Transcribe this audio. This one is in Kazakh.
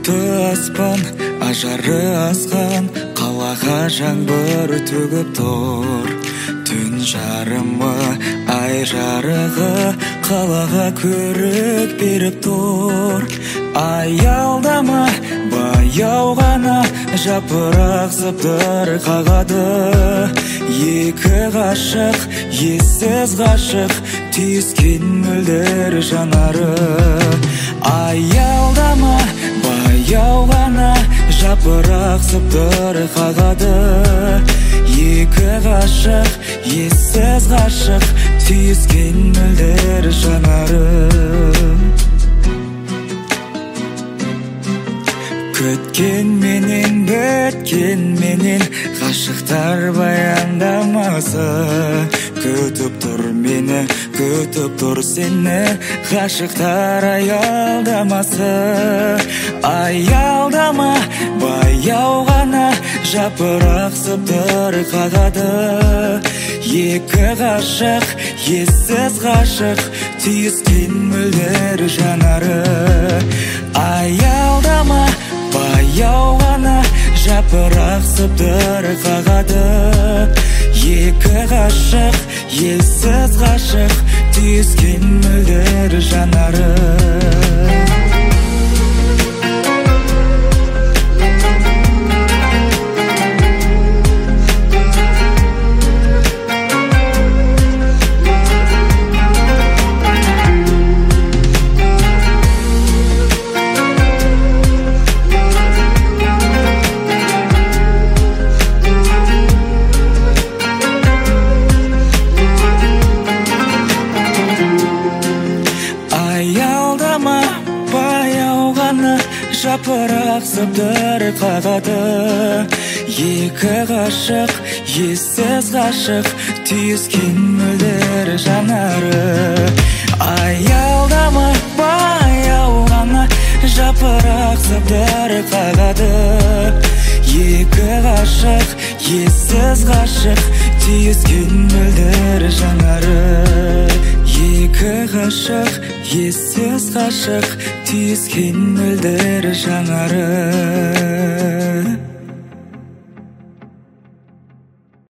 бұлтты аспан ажары асқан, қалаға жаңбыр төгіп тұр. Түн жарымы ай жарығы қалаға көрік беріп тұр. Аялдама баяу ғана жапырақ сыбдыр қағады. Екі ғашық ессіз ғашық түйіскен мөлдір жанары. Аялдама баяу ғана жапырақ сыбдыр қағады. Екі ғашық ессіз ғашық түйіскен мөлдір жанары. Күткен менен біткен менен ғашықтар баяндамасы. Күтіп тұр мені, күтіп тұр сені, ғашықтар аялдамасы. Аялдама баяу ғана жапырақ сыбдыр қағады. Екі ғашық ессіз ғашық түйіскен мөлдір жанары. Аялдама баяу ғана жапырақ сыбдыр қағады. Екі ғашық ессіз ғашық түйіскен мөлдір жанары. Аялдама баяу ғана жапырақ сыбдыр қағады. Екі ғашық ессіз ғашық түйіскен мөлдір жанары. Аялдама баяу ғана жапырақ сыбдыр қағады. Екі ғашық ессіз ғашық түйіскен мөлдір жанары. Екі ғашық ессіз ғашық түйіскен мөлдір жанары.